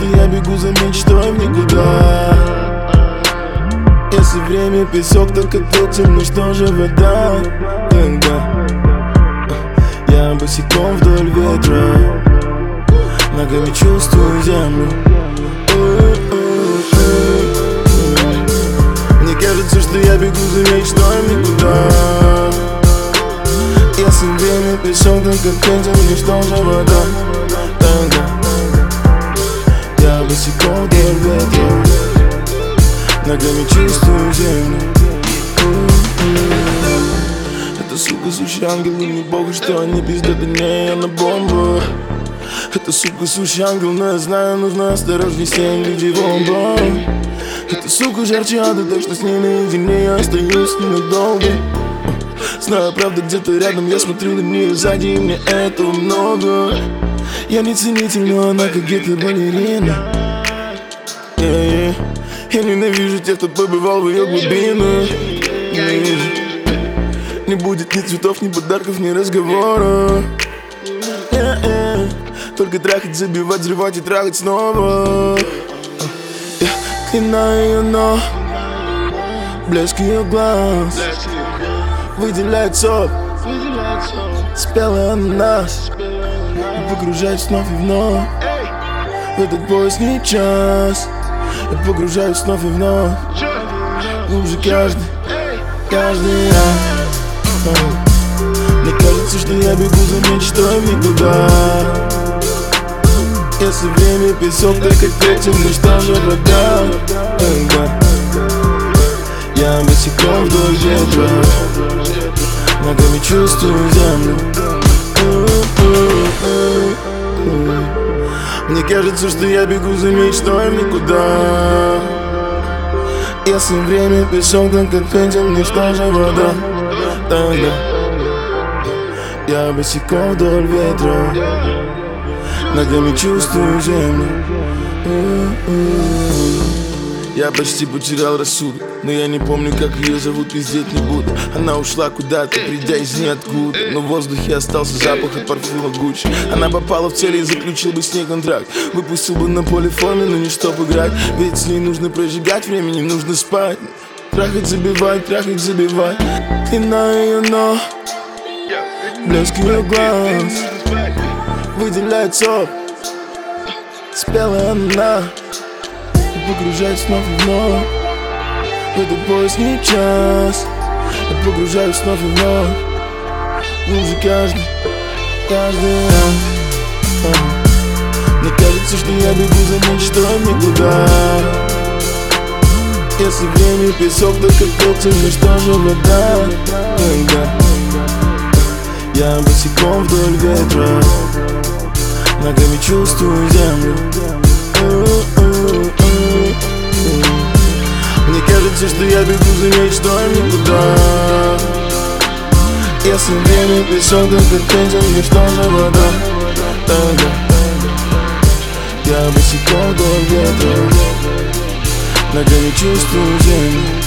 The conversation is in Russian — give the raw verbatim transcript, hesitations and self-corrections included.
что я бегу за мечтой в никуда. Если время песок, только тотем, ну что же вода? Тогда я босиком вдоль ветра, ногами чувствую землю. Мне кажется, что я бегу за мечтой в никуда. Если время песок, только тотем, ну что же вода? Тогда я босиком вдоль ветра, ногами чувствую землю. Это сука, сущий ангел, и не богу, что они пиздят, а не я на бомбу. Это сука, сущий ангел, но я знаю, нужно осторожней, семь людей бомба. Это сука, жарче ада, так что с ней наедине я остаюсь ненадолго. Знаю, правда, где-то рядом, я смотрю на нее сзади, и мне этого много. Я не ценитель, но она как где-то балерина. Yeah, yeah. Я ненавижу тех, кто побывал в ее глубинах. Ненавижу. Не будет ни цветов, ни подарков, ни разговора. Yeah, yeah. Только трахать, забивать, взрывать и трахать снова. Yeah. Длина ее ног, блеск ее глаз выделяет сок, спелый ананас. И погружаюсь вновь и вновь в этот поздний час. Я погружаюсь вновь и вновь, глубже каждый, каждый раз. Мне кажется, что я бегу за мечтой в никуда. Если время песок, только третьим, ну что же вода? Я босиком вдоль ветра, ногами чувствую землю. Мне кажется, что я бегу за мечтой в никуда. Если время песок, только третьим, ну что же вода? Тогда я босиком вдоль ветра, ногами чувствую землю. Я почти потерял рассудок, но я не помню, как ее зовут, пиздеть не буду. Она ушла куда-то, придя из ниоткуда, но в воздухе остался запах от парфюма Гуччи. Она попала в цель и заключил бы с ней контракт. Выпустил бы на поле форме, но не чтоб играть. Ведь с ней нужно прожигать, времени нужно спать. Трахать, забивать, трахать, забивать. Длина ее ног, блеск ее глаз выделяет сок, спелый ананас. И погружаюсь вновь и вновь в этот поздний час. Я погружаюсь вновь и вновь, глубже каждый, каждый раз. Мне кажется, что я бегу за мечтой в никуда. Если время песок, только тотем, ну что же вода? Тогда я босиком вдоль ветра, ногами чувствую землю. Мне кажется, что я бегу за мечтой в никуда. Если время песок, только третьим, ну что же вода? Тогда я босиком вдоль ветра, ногами чувствую землю.